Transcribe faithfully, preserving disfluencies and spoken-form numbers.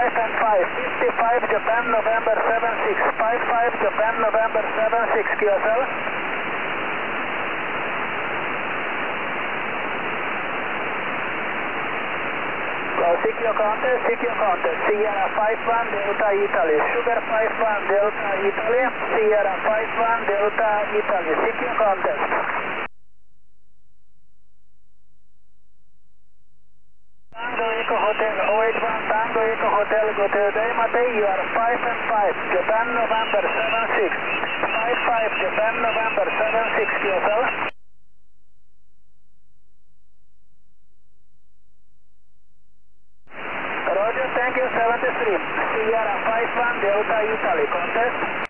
five and five, fifty-five Japan November seven six, five five Japan November seven six, Q S L. Seek your contact, seek your contact, Sierra five one Delta Italy, Sugar five one Delta Italy, Sierra five one Delta Italy, seek your contact. Tango Eco Hotel, oh eight one Tango Eco Hotel, good day Matei, you are five and five, Japan November seven six, five five Japan November seven six, Q S L. Roger, thank you, seventy-three, Sierra five one Delta Italy, contest.